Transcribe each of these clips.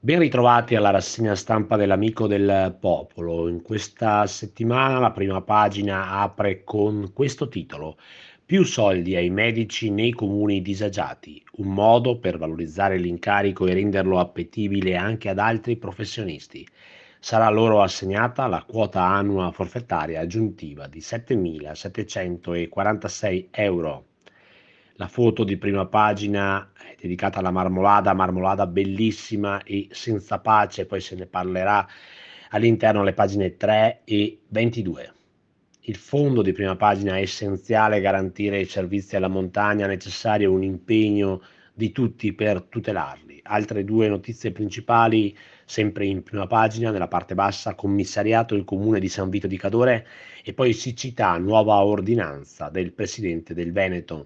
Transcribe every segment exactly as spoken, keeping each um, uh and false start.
Ben ritrovati alla rassegna stampa dell'Amico del Popolo. In questa settimana la prima pagina apre con questo titolo: Più soldi ai medici nei comuni disagiati, un modo per valorizzare l'incarico e renderlo appetibile anche ad altri professionisti. Sarà loro assegnata la quota annua forfettaria aggiuntiva di settemilasettecentoquarantasei euro. La foto di prima pagina è dedicata alla marmolada, marmolada bellissima e senza pace, poi se ne parlerà all'interno alle pagine tre e ventidue. Il fondo di prima pagina è essenziale garantire i servizi alla montagna, necessario un impegno di tutti per tutelarli. Altre due notizie principali, sempre in prima pagina, nella parte bassa: commissariato il comune di San Vito di Cadore, e poi siccità, nuova ordinanza del presidente del Veneto.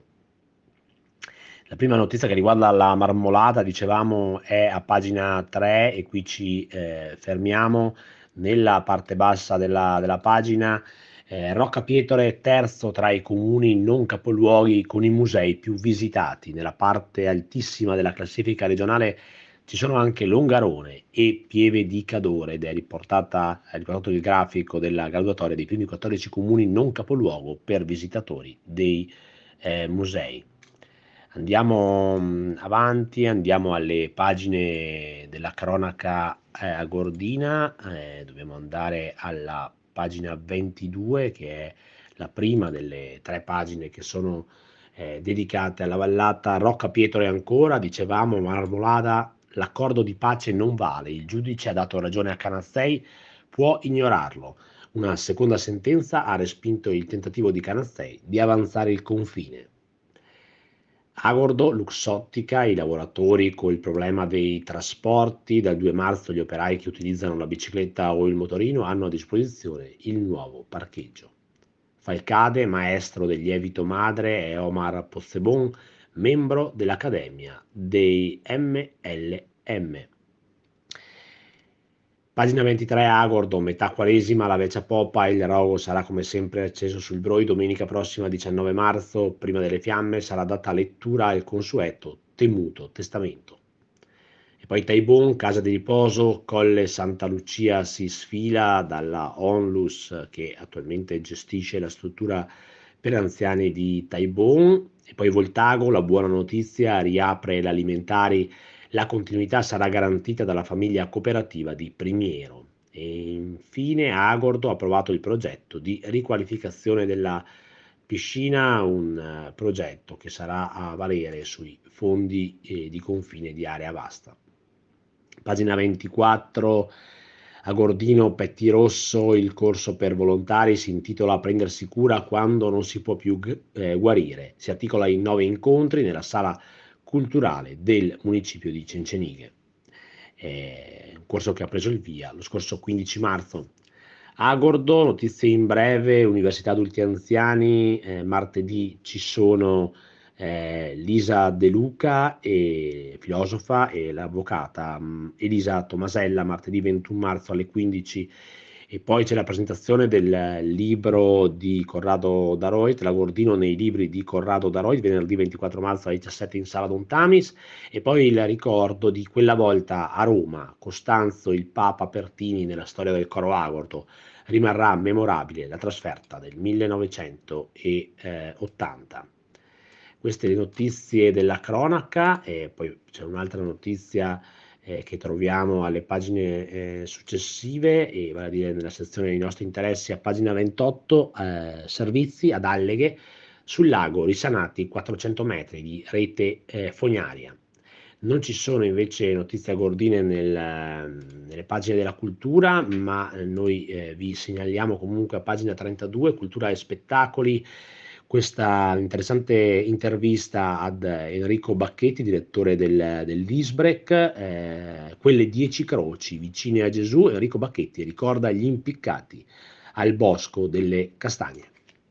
La prima notizia che riguarda la marmolada, dicevamo, è a pagina tre e qui ci eh, fermiamo. Nella parte bassa della, della pagina, eh, Rocca Pietore terzo tra i comuni non capoluoghi con i musei più visitati. Nella parte altissima della classifica regionale ci sono anche Longarone e Pieve di Cadore ed è riportata, è riportato il grafico della graduatoria dei primi quattordici comuni non capoluogo per visitatori dei eh, musei. Andiamo mh, avanti, andiamo alle pagine della cronaca eh, agordina, eh, dobbiamo andare alla pagina ventidue, che è la prima delle tre pagine che sono eh, dedicate alla vallata Rocca Pietro. E ancora, dicevamo, Marmolada: l'accordo di pace non vale, il giudice ha dato ragione a Canazzei, può ignorarlo. Una seconda sentenza ha respinto il tentativo di Canazzei di avanzare il confine. Agordo, Luxottica, i lavoratori col problema dei trasporti. Dal due marzo gli operai che utilizzano la bicicletta o il motorino hanno a disposizione il nuovo parcheggio. Falcade, maestro del lievito madre, è Omar Pozzebon, membro dell'Accademia dei M L M. Pagina ventitré, Agordo, metà quaresima, la vecchia poppa, il rogo sarà come sempre acceso sul Broi. Domenica prossima, diciannove marzo, prima delle fiamme, sarà data lettura al consueto temuto testamento. E poi Taibon, casa di riposo, Colle Santa Lucia si sfila dalla Onlus che attualmente gestisce la struttura per anziani di Taibon. E poi Voltago, la buona notizia, riapre l'alimentari, la continuità sarà garantita dalla famiglia cooperativa di Primiero. E infine Agordo ha approvato il progetto di riqualificazione della piscina, un eh, progetto che sarà a valere sui fondi eh, di confine di area vasta. Pagina ventiquattro, Agordino Pettirosso, il corso per volontari si intitola Prendersi cura quando non si può più eh, guarire. Si articola in nove incontri nella sala culturale del municipio di Cencenighe. È un corso che ha preso il via lo scorso quindici marzo. Agordo, notizie in breve, Università Adulti Anziani, eh, martedì ci sono eh, Lisa De Luca, e, filosofa, e l'avvocata mh, Elisa Tomasella, martedì ventuno marzo alle quindici. E poi c'è la presentazione del libro di Corrado Daroit, L'Agordino nei libri di Corrado Daroit, venerdì ventiquattro marzo alle diciassette in sala Don Tamis. E poi il ricordo di quella volta a Roma, Costanzo il Papa Pertini nella storia del coro Agordo. Rimarrà memorabile la trasferta del millenovecentottanta. Queste le notizie della cronaca, e poi c'è un'altra notizia eh, che troviamo alle pagine eh, successive, e vale a dire nella sezione dei nostri interessi a pagina ventotto, eh, servizi ad Alleghe, sul lago risanati quattrocento metri di rete eh, fognaria. Non ci sono invece notizie agordine nel, nelle pagine della cultura, ma noi eh, vi segnaliamo comunque a pagina trentadue, cultura e spettacoli, questa interessante intervista ad Enrico Bacchetti, direttore del, dell'Isbrec, eh, quelle dieci croci vicine a Gesù. Enrico Bacchetti ricorda gli impiccati al Bosco delle Castagne.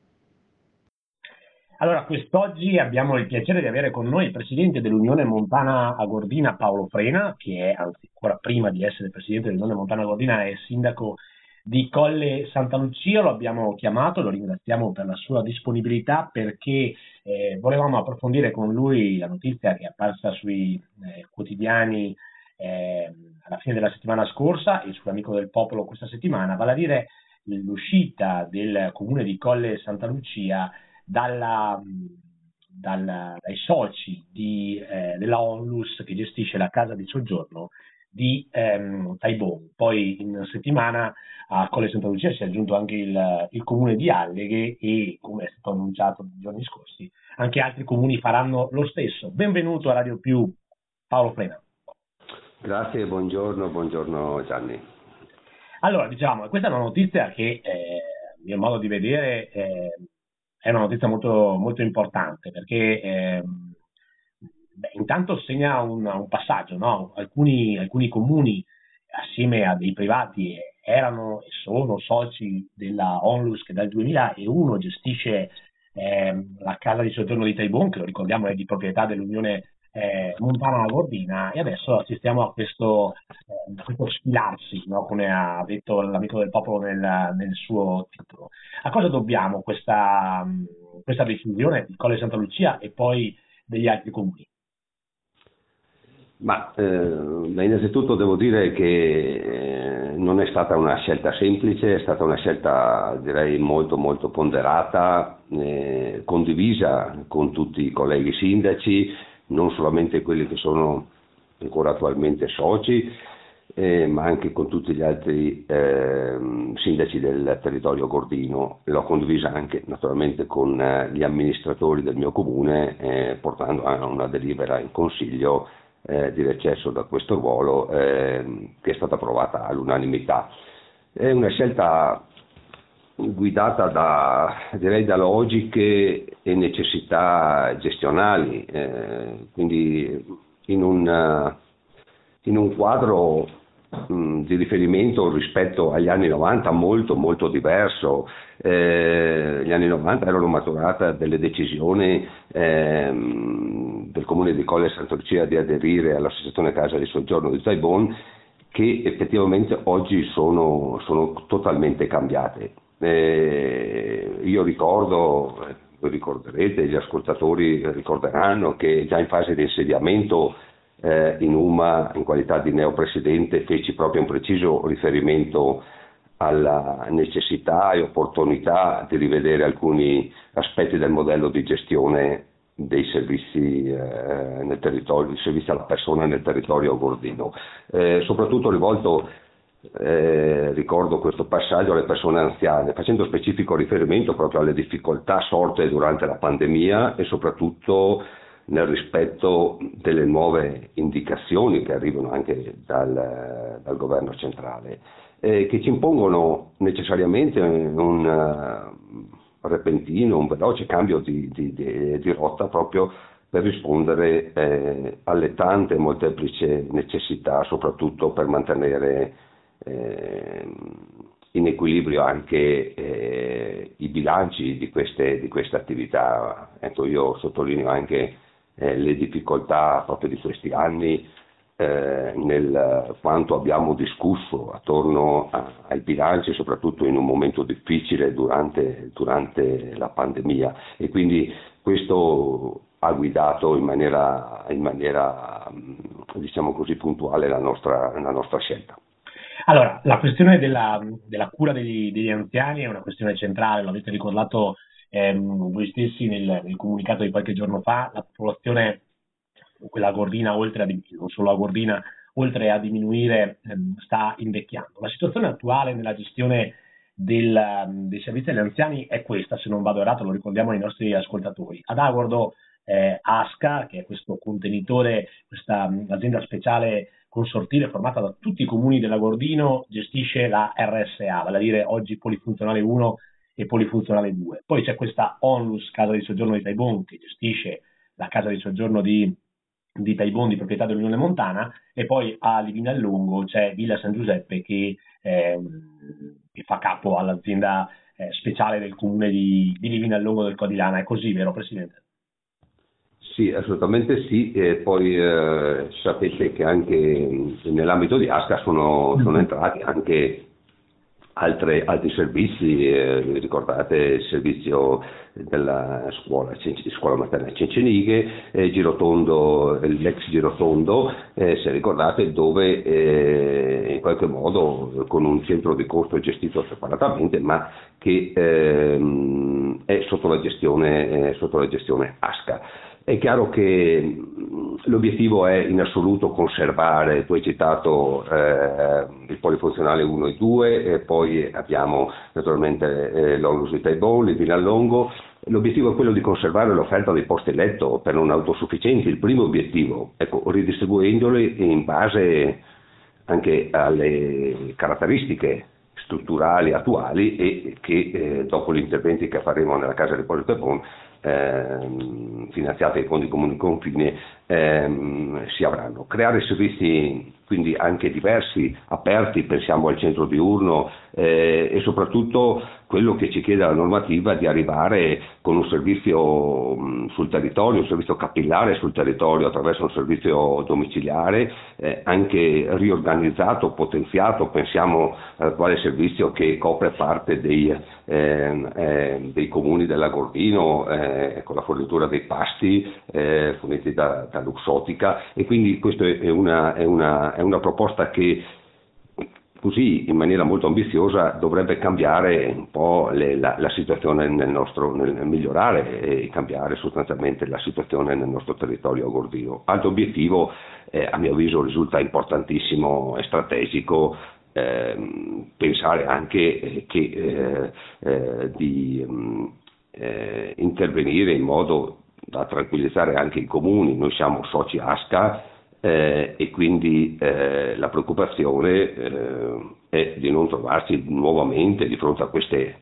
Allora, quest'oggi abbiamo il piacere di avere con noi il presidente dell'Unione Montana Agordina, Paolo Frena, che è, anzi, ancora prima di essere presidente dell'Unione Montana Agordina, è sindaco di Colle Santa Lucia. Lo abbiamo chiamato, lo ringraziamo per la sua disponibilità, perché eh, volevamo approfondire con lui la notizia che è apparsa sui eh, quotidiani eh, alla fine della settimana scorsa e sull'Amico del Popolo questa settimana, vale a dire l'uscita del comune di Colle Santa Lucia dalla, dal, dai soci di, eh, della Onlus che gestisce la casa di soggiorno di ehm, Taibon. Poi in settimana a Colle Santa Lucia si è aggiunto anche il, il comune di Alleghe e, come è stato annunciato nei giorni scorsi, anche altri comuni faranno lo stesso. Benvenuto a Radio Più, Paolo Frena. Grazie, buongiorno, buongiorno Gianni. Allora, diciamo, questa è una notizia che, eh, a mio modo di vedere, eh, è una notizia molto, molto importante, perché eh, beh, intanto segna un, un passaggio, no? Alcuni, alcuni comuni, assieme a dei privati, erano e sono soci della Onlus che dal duemilauno gestisce eh, la casa di soggiorno di Taibon, che lo ricordiamo è di proprietà dell'Unione eh, Montana Gordina, e adesso assistiamo a questo, eh, a questo sfilarsi, no? Come ha detto l'Amico del Popolo nel, nel suo titolo. A cosa dobbiamo questa, questa decisione di Colle Santa Lucia e poi degli altri comuni? Ma eh, innanzitutto devo dire che eh, non è stata una scelta semplice, è stata una scelta direi molto molto ponderata, eh, condivisa con tutti i colleghi sindaci, non solamente quelli che sono ancora attualmente soci, eh, ma anche con tutti gli altri eh, sindaci del territorio gordino. L'ho condivisa anche naturalmente con eh, gli amministratori del mio comune, eh, portando a una delibera in consiglio Eh, di recesso da questo ruolo eh, che è stata approvata all'unanimità. È una scelta guidata da, direi, da logiche e necessità gestionali, eh, quindi in un, in un quadro mh, di riferimento rispetto agli anni novanta molto molto diverso. Eh, gli anni novanta erano maturata delle decisioni ehm, del comune di Colle Santa Lucia di aderire all'associazione Casa di Soggiorno di Taibon, che effettivamente oggi sono, sono totalmente cambiate. Eh, io ricordo, voi ricorderete, gli ascoltatori ricorderanno che già in fase di insediamento eh, in U M A, in qualità di neopresidente, feci proprio un preciso riferimento alla necessità e opportunità di rivedere alcuni aspetti del modello di gestione dei servizi eh, nel territorio, i servizi alla persona nel territorio gordino, eh, soprattutto rivolto, eh, ricordo questo passaggio alle persone anziane, facendo specifico riferimento proprio alle difficoltà sorte durante la pandemia e soprattutto nel rispetto delle nuove indicazioni che arrivano anche dal, dal governo centrale, eh, che ci impongono necessariamente un uh, repentino, un veloce cambio di, di, di, di rotta proprio per rispondere eh, alle tante molteplici necessità, soprattutto per mantenere eh, in equilibrio anche eh, i bilanci di queste, di queste attività. Ecco, io sottolineo anche eh, le difficoltà proprio di questi anni eh, nel quanto abbiamo discusso attorno a, ai bilanci, soprattutto in un momento difficile durante, durante la pandemia, e quindi questo ha guidato in maniera, in maniera diciamo così puntuale la nostra, la nostra scelta. Allora, la questione della, della cura degli, degli anziani è una questione centrale, lo avete ricordato ehm, voi stessi nel, nel comunicato di qualche giorno fa. La popolazione, quella gordina, oltre a diminuire, non solo la gordina, oltre a diminuire, ehm, sta invecchiando. La situazione attuale nella gestione del, dei servizi agli anziani è questa, se non vado errato, lo ricordiamo ai nostri ascoltatori. Ad Agordo, eh, ASCA, che è questo contenitore, questa um, azienda speciale consortile formata da tutti i comuni dell'Agordino, gestisce la R S A, vale a dire oggi Polifunzionale uno e Polifunzionale due. Poi c'è questa Onlus, Casa di Soggiorno di Taibon, che gestisce la casa di soggiorno di, di Taibon, di proprietà dell'Unione Montana, e poi a Livinallongo c'è Villa San Giuseppe che, eh, che fa capo all'azienda eh, speciale del comune di, di Livinallongo del Codilana. È così, vero Presidente? Sì, assolutamente sì, e poi eh, sapete che anche nell'ambito di ASCA sono, sono entrati anche Altre, altri servizi, eh, ricordate il servizio della scuola, scuola materna Cencenighe, eh, Girotondo, l'ex Girotondo, eh, se ricordate, dove eh, in qualche modo con un centro di costo gestito separatamente, ma che ehm, è sotto la gestione, eh, sotto la gestione ASCA. È chiaro che l'obiettivo è in assoluto conservare, tu hai citato eh, il polifunzionale uno e due, e poi abbiamo naturalmente eh, l'Onlus di Taibon, il Vinallongo. L'obiettivo è quello di conservare l'offerta dei posti letto per non autosufficienti, il primo obiettivo, ecco, ridistribuendoli in base anche alle caratteristiche strutturali attuali e che eh, dopo gli interventi che faremo nella casa di Poggio Taibon, ehm, finanziati dai fondi comuni confine, ehm, si avranno. Creare servizi quindi anche diversi, aperti, pensiamo al centro diurno eh, e soprattutto quello che ci chiede la normativa di arrivare con un servizio mh, sul territorio, un servizio capillare sul territorio attraverso un servizio domiciliare, eh, anche riorganizzato, potenziato, pensiamo al quale servizio che copre parte dei, eh, eh, dei comuni dell'Agordino eh, con la fornitura dei pasti eh, forniti da, da Luxottica, e quindi questa è una, è una, è una proposta che così in maniera molto ambiziosa dovrebbe cambiare un po' le, la, la situazione nel nostro, nel migliorare e cambiare sostanzialmente la situazione nel nostro territorio agordino. Altro obiettivo, eh, a mio avviso risulta importantissimo e strategico, eh, pensare anche eh, che eh, eh, di mh, eh, intervenire in modo da tranquillizzare anche i comuni. Noi siamo soci ASCA, Eh, e quindi eh, la preoccupazione eh, è di non trovarsi nuovamente di fronte a queste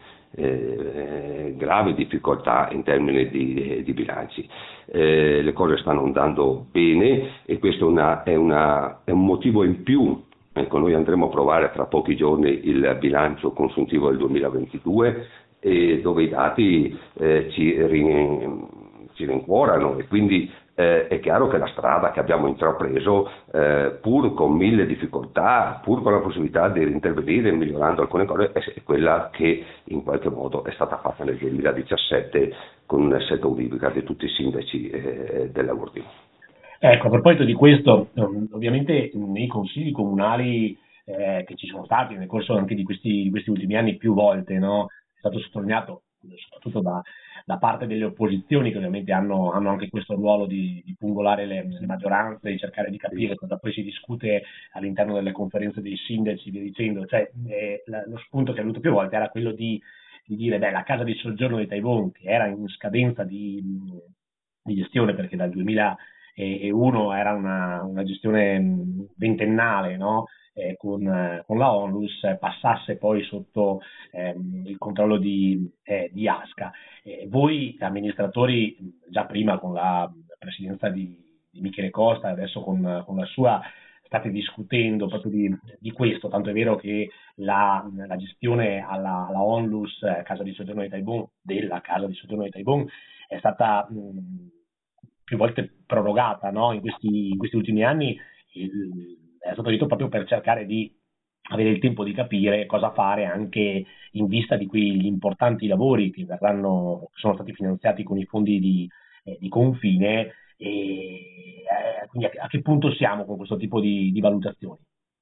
eh, gravi difficoltà in termini di, di bilanci. Eh, le cose stanno andando bene e questo è, una, è, una, è un motivo in più. Ecco, noi andremo a provare tra pochi giorni il bilancio consuntivo del duemilaventidue, e dove i dati eh, ci, rin, ci rincuorano, e quindi Eh, è chiaro che la strada che abbiamo intrapreso, eh, pur con mille difficoltà, pur con la possibilità di intervenire migliorando alcune cose, è, è quella che in qualche modo è stata fatta nel duemiladiciassette con una scelta univoca di tutti i sindaci eh, dell'Agordino. Ecco, a proposito di questo, ovviamente nei consigli comunali eh, che ci sono stati nel corso anche di questi, di questi ultimi anni più volte, no? È stato sottolineato soprattutto da, da parte delle opposizioni, che ovviamente hanno, hanno anche questo ruolo di, di pungolare le, le maggioranze, di cercare di capire cosa poi si discute all'interno delle conferenze dei sindaci, via dicendo. Cioè, eh, la, lo spunto che è venuto più volte era quello di, di dire, beh, la casa di soggiorno di Taibon, che era in scadenza di, di gestione, perché dal duemilauno era una, una gestione ventennale, no? Eh, con, eh, con la Onlus, eh, passasse poi sotto ehm, il controllo di, eh, di ASCA. Eh, voi amministratori, già prima con la presidenza di, di Michele Costa, adesso con, con la sua, state discutendo proprio di, di questo, tanto è vero che la, la gestione alla, alla Onlus, eh, casa di soggiorno di Taibon, della casa di soggiorno di Taibon, è stata mh, più volte prorogata, no? in, questi, in questi ultimi anni. Il, è stato detto proprio per cercare di avere il tempo di capire cosa fare anche in vista di quegli importanti lavori che verranno, che sono stati finanziati con i fondi di, eh, di confine, e eh, quindi a, a che punto siamo con questo tipo di, di valutazioni?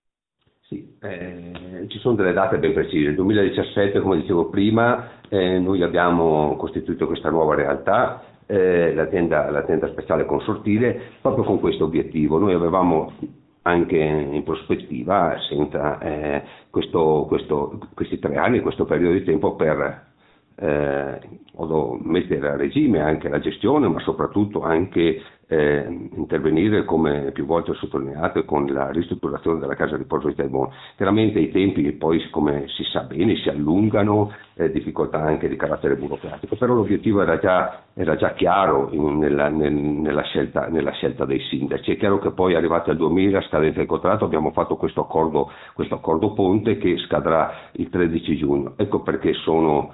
Sì, eh, ci sono delle date ben precise. Nel duemiladiciassette, come dicevo prima, eh, noi abbiamo costituito questa nuova realtà, eh, l'azienda, l'azienda speciale consortile, proprio con questo obiettivo. Noi avevamo anche in prospettiva, senza eh, questo, questo, questi tre anni, questo periodo di tempo per eh, mettere a regime anche la gestione, ma soprattutto anche eh, intervenire, come più volte ho sottolineato, con la ristrutturazione della casa di Poggio di Taibon. Chiaramente i tempi poi, come si sa bene, si allungano, eh, difficoltà anche di carattere burocratico, però l'obiettivo era già, era già chiaro in, nella, nel, nella, scelta, nella scelta dei sindaci. È chiaro che poi, arrivati al duemila, scadenza del contratto, abbiamo fatto questo accordo, questo accordo ponte che scadrà il tredici giugno. Ecco perché sono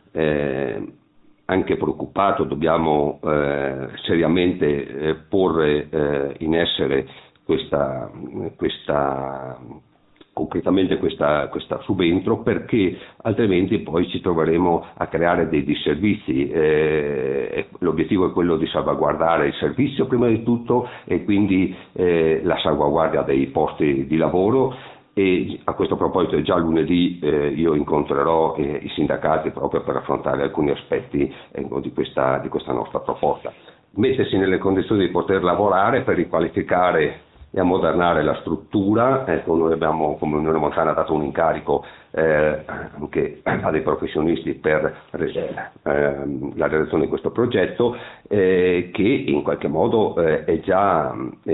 eh, anche preoccupato, dobbiamo eh, seriamente eh, porre eh, in essere questa, questa concretamente questa, questa subentro, perché altrimenti poi ci troveremo a creare dei disservizi. Eh, l'obiettivo è quello di salvaguardare il servizio prima di tutto e quindi eh, la salvaguardia dei posti di lavoro. E a questo proposito già lunedì eh, io incontrerò eh, i sindacati proprio per affrontare alcuni aspetti eh, di, questa, di questa nostra proposta. Mettersi nelle condizioni di poter lavorare per riqualificare e ammodernare la struttura. Ecco, noi abbiamo come Unione Montana dato un incarico eh, anche a dei professionisti per eh, la realizzazione di questo progetto eh, che in qualche modo eh, è, già, è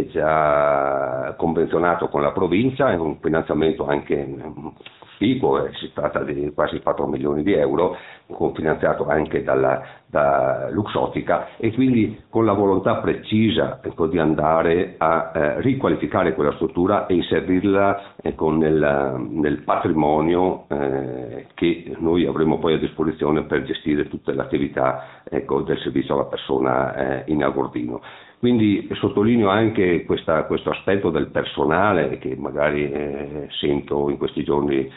già convenzionato con la provincia, è un finanziamento anche figo, eh, si tratta di quasi quattro milioni di euro, finanziato anche dalla, da Luxottica, e quindi con la volontà precisa ecco, di andare a eh, riqualificare quella struttura e inserirla ecco, nel, nel patrimonio eh, che noi avremo poi a disposizione per gestire tutte le attività ecco, del servizio alla persona eh, in Agordino. Quindi sottolineo anche questa, questo aspetto del personale che magari eh, sento in questi giorni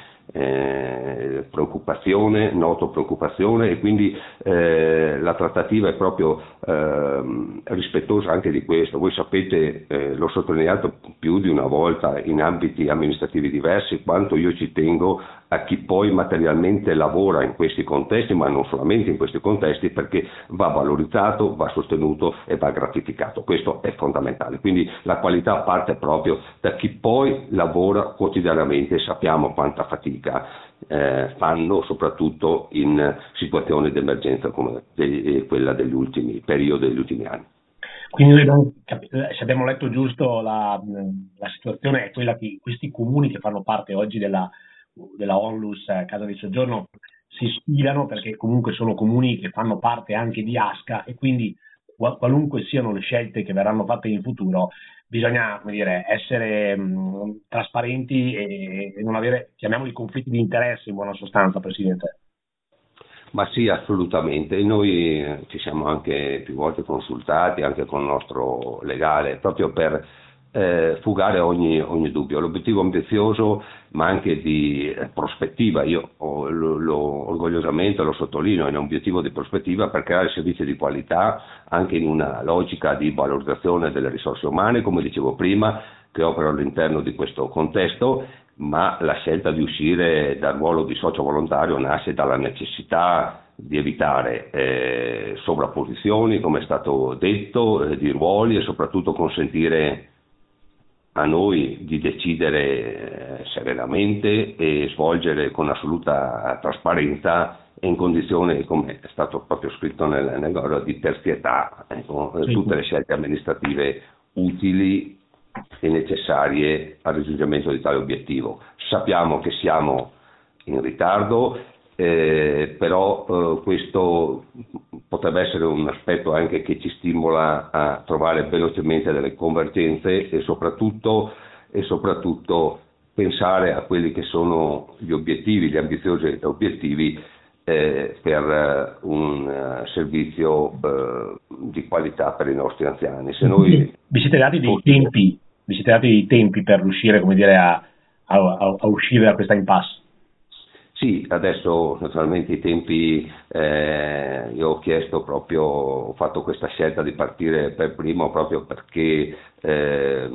eh, preoccupazione, noto preoccupazione, e quindi eh, la trattativa è proprio eh, rispettosa anche di questo. Voi sapete, eh, l'ho sottolineato più di una volta in ambiti amministrativi diversi, quanto io ci tengo a chi poi materialmente lavora in questi contesti, ma non solamente in questi contesti, perché va valorizzato, va sostenuto e va gratificato. Questo è fondamentale. Quindi la qualità parte proprio da chi poi lavora quotidianamente, e sappiamo quanta fatica eh, fanno, soprattutto in situazioni di emergenza come de- quella degli ultimi periodi, degli ultimi anni. Quindi noi abbiamo cap- se abbiamo letto giusto, la, la situazione è quella che questi comuni che fanno parte oggi della della Onlus eh, Casa di Soggiorno si ispirano, perché comunque sono comuni che fanno parte anche di ASCA, e quindi qual- qualunque siano le scelte che verranno fatte in futuro bisogna, come dire, essere mh, trasparenti e, e non avere, chiamiamoli, conflitti di interesse in buona sostanza, Presidente. Ma sì, assolutamente. Noi eh, ci siamo anche più volte consultati, anche con il nostro legale, proprio per eh, fugare ogni, ogni dubbio. L'obiettivo ambizioso, ma anche di eh, prospettiva, io oh, lo, lo, orgogliosamente lo sottolineo, è un obiettivo di prospettiva per creare servizi di qualità anche in una logica di valorizzazione delle risorse umane, come dicevo prima, che operano all'interno di questo contesto. Ma la scelta di uscire dal ruolo di socio volontario nasce dalla necessità di evitare eh, sovrapposizioni, come è stato detto, eh, di ruoli, e soprattutto consentire a noi di decidere eh, serenamente e svolgere con assoluta trasparenza e in condizioni, come è stato proprio scritto nel, nel di terzietà, ecco, sì. Tutte le scelte amministrative utili e necessarie al raggiungimento di tale obiettivo. Sappiamo che siamo in ritardo, eh, però eh, questo potrebbe essere un aspetto anche che ci stimola a trovare velocemente delle convergenze e soprattutto, e soprattutto pensare a quelli che sono gli obiettivi, gli ambiziosi obiettivi eh, per un uh, servizio uh, di qualità per i nostri anziani. Se noi vi siete dati dei tempi, vi siete dati dei tempi per riuscire, come dire, a, a, a uscire da questa impasse? Sì, adesso naturalmente i tempi, eh, io ho chiesto proprio, ho fatto questa scelta di partire per primo proprio perché eh,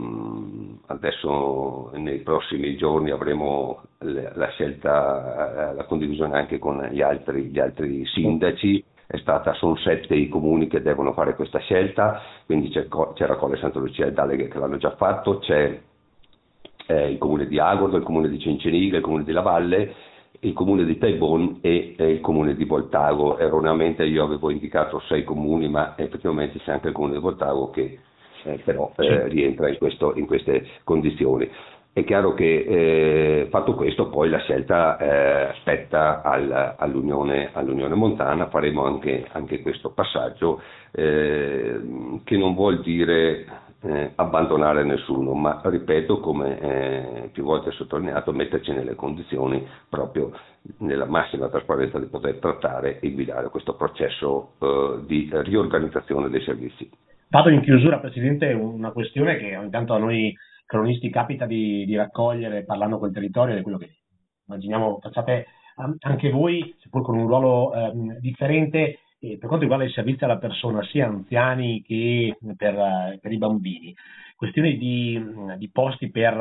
adesso nei prossimi giorni avremo la scelta, la condivisione anche con gli altri, gli altri sindaci. È stata, sono sette i comuni che devono fare questa scelta, quindi c'è, c'era Colle Santa Lucia e Daleghe che l'hanno già fatto, c'è eh, il comune di Agordo, il comune di Cenceniga, il comune di Lavalle, il comune di Taibon e eh, il comune di Voltago. Erroneamente io avevo indicato sei comuni, ma effettivamente c'è anche il comune di Voltago che eh, però eh, rientra in, questo, in queste condizioni. È chiaro che eh, fatto questo poi la scelta eh, spetta al, all'Unione, all'Unione Montana. Faremo anche, anche questo passaggio eh, che non vuol dire eh, abbandonare nessuno, ma ripeto, come eh, più volte sottolineato, metterci nelle condizioni proprio nella massima trasparenza di poter trattare e guidare questo processo eh, di riorganizzazione dei servizi. Vado in chiusura, Presidente, una questione che intanto a noi cronisti capita di, di raccogliere parlando col territorio ed è quello che immaginiamo facciate anche voi, seppur con un ruolo ehm, differente, eh, per quanto riguarda i servizi alla persona, sia anziani che per, uh, per i bambini. Questione di, di posti per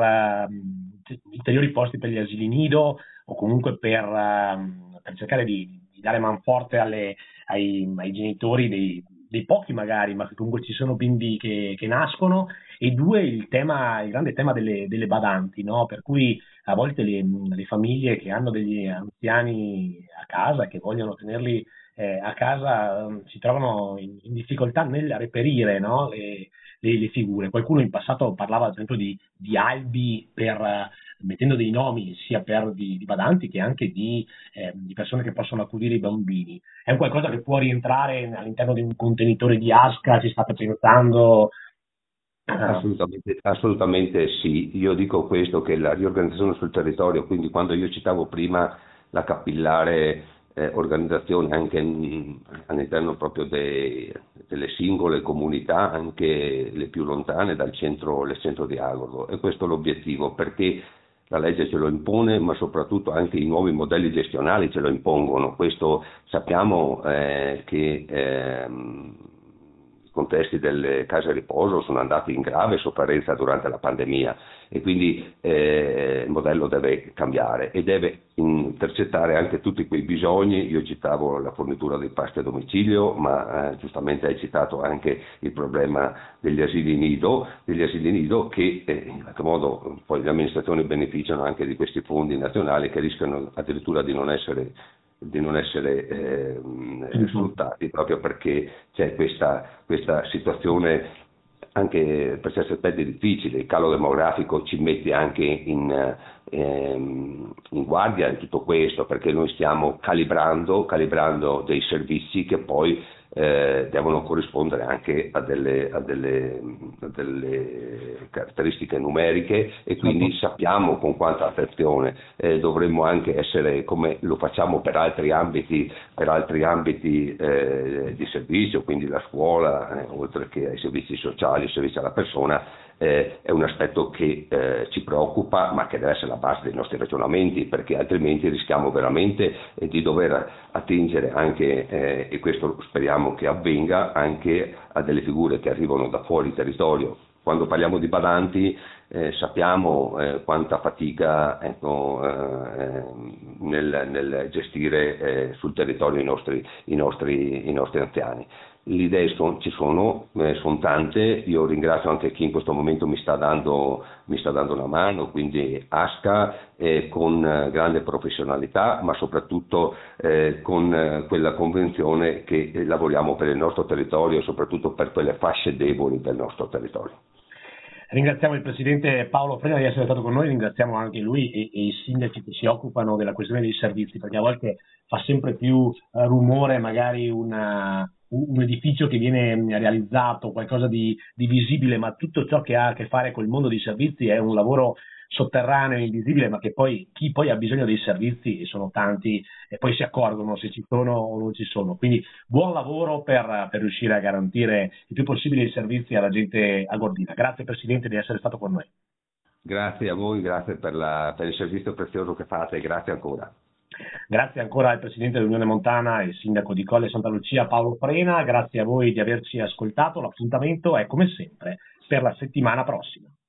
uh, ulteriori posti per gli asili nido o comunque per, uh, per cercare di, di dare manforte alle, ai, ai genitori dei, dei pochi magari, ma che comunque ci sono bimbi che, che nascono, e due il tema, il grande tema delle, delle badanti, no? Per cui a volte le, le famiglie che hanno degli anziani a casa, che vogliono tenerli eh, a casa, um, si trovano in, in difficoltà nel reperire, no? le, le, le figure. Qualcuno in passato parlava ad esempio di, di albi per, uh, mettendo dei nomi sia per di, di badanti che anche di, eh, di persone che possono accudire i bambini. È un qualcosa che può rientrare all'interno di un contenitore di Asca? Ci state pensando? Assolutamente, assolutamente sì. Io dico questo, che la riorganizzazione sul territorio, quindi quando io citavo prima la capillare eh, organizzazione anche in, all'interno proprio dei, delle singole comunità, anche le più lontane dal centro, del centro di Agordo, e questo è l'obiettivo, perché la legge ce lo impone, ma soprattutto anche i nuovi modelli gestionali ce lo impongono. Questo sappiamo eh, che ehm, i contesti delle case a riposo sono andati in grave sofferenza durante la pandemia e quindi eh, il modello deve cambiare e deve intercettare anche tutti quei bisogni. Io citavo la fornitura dei pasti a domicilio, ma eh, giustamente hai citato anche il problema degli asili nido, degli asili nido che eh, in qualche modo poi le amministrazioni beneficiano anche di questi fondi nazionali che rischiano addirittura di non essere di non essere eh, sfruttati proprio perché c'è questa, questa situazione anche per certi aspetti difficile. Il calo demografico ci mette anche in, ehm, in guardia in tutto questo, perché noi stiamo calibrando, calibrando dei servizi che poi eh, devono corrispondere anche a delle, a, delle, a delle caratteristiche numeriche e quindi sappiamo con quanta attenzione eh, dovremmo anche essere, come lo facciamo per altri ambiti, per altri ambiti eh, di servizio, quindi la scuola, eh, oltre che ai servizi sociali, i servizi alla persona. Eh, è un aspetto che eh, ci preoccupa, ma che deve essere la base dei nostri ragionamenti, perché altrimenti rischiamo veramente eh, di dover attingere anche, eh, e questo speriamo che avvenga, anche a delle figure che arrivano da fuori territorio. Quando parliamo di badanti eh, sappiamo eh, quanta fatica ecco, eh, nel, nel gestire eh, sul territorio i nostri, i nostri, i nostri anziani. Le idee son, ci sono, eh, sono tante. Io ringrazio anche chi in questo momento mi sta dando, mi sta dando una mano, quindi Asca eh, con eh, grande professionalità, ma soprattutto eh, con eh, quella convinzione che eh, lavoriamo per il nostro territorio e soprattutto per quelle fasce deboli del nostro territorio. Ringraziamo il Presidente Paolo Frena di essere stato con noi, ringraziamo anche lui e, e i sindaci che si occupano della questione dei servizi, perché a volte fa sempre più uh, rumore magari una, un edificio che viene realizzato, qualcosa di, di visibile, ma tutto ciò che ha a che fare col mondo dei servizi è un lavoro sotterraneo, invisibile, ma che poi chi poi ha bisogno dei servizi, e sono tanti, e poi si accorgono se ci sono o non ci sono. Quindi buon lavoro per, per riuscire a garantire il più possibile i servizi alla gente agordina. Grazie Presidente di essere stato con noi. Grazie a voi, grazie per, la, per il servizio prezioso che fate, grazie ancora. Grazie ancora al Presidente dell'Unione Montana e Sindaco di Colle Santa Lucia Paolo Frena, grazie a voi di averci ascoltato. L'appuntamento è come sempre per la settimana prossima.